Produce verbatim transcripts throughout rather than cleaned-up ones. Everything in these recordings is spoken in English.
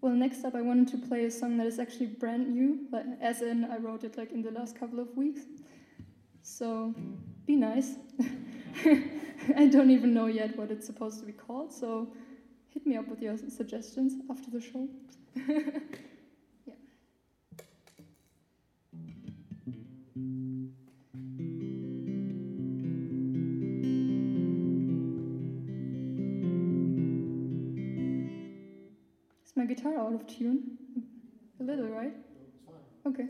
Well, next up I wanted to play a song that is actually brand new, but as in I wrote it like in the last couple of weeks. So be nice. I don't even know yet what it's supposed to be called, so hit me up with your suggestions after the show. Yeah. Is my guitar out of tune? A little, right? Okay.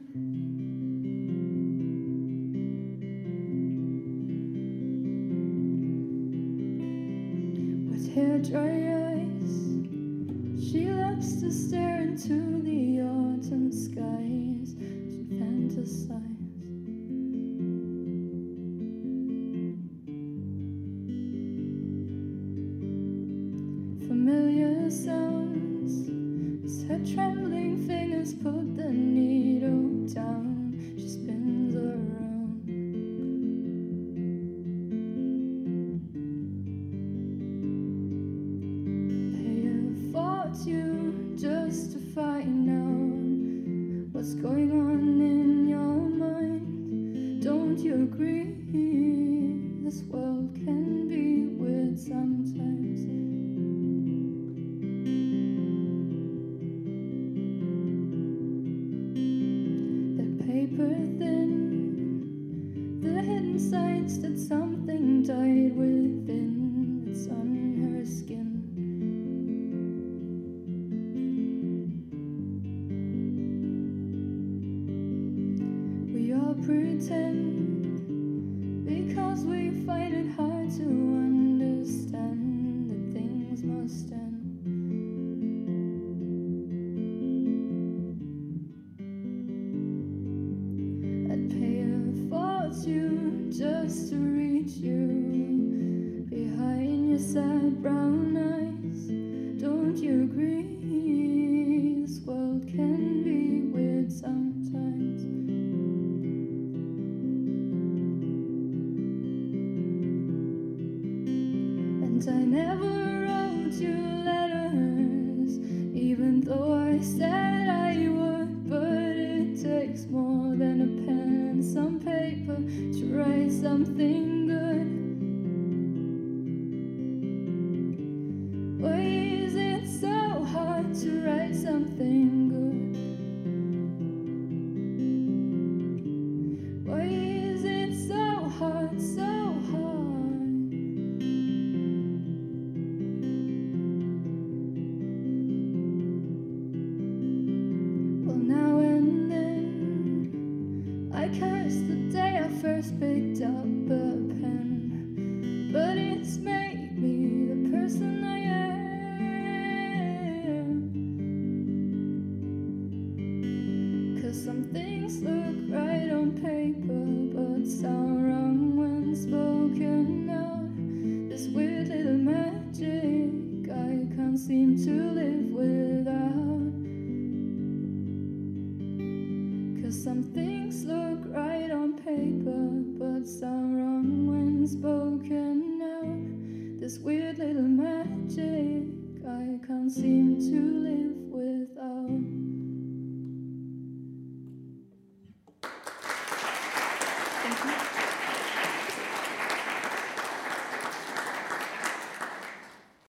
With hair dry eyes, she loves to stare into the autumn skies. She fantasizes. Familiar sounds as her trembling fingers put the needle down. She spins around. Pay a fortune just to find out what's going on in your mind. Don't you agree? This world can be weird sometimes. Paper thin, the hidden signs that something died within. It's on her skin. We all pretend because we find it hard to understand that things must end. You just to reach you behind your sad brown eyes. Don't you agree? This world can be weird sometimes. And I never wrote you letters, even though I said I would. But it takes more than a pen and some paper to write something good. Why is it so hard to write something good? Why is it so hard, so hard? Well, now and then I curse the day I first picked up a pen, but it's made me the person I am. 'Cause some things look right on paper, but sound wrong when spoken out. This weird little magic I can't seem to live without. 'Cause some things look right on paper, but sound wrong when spoken out. This weird little magic I can't seem to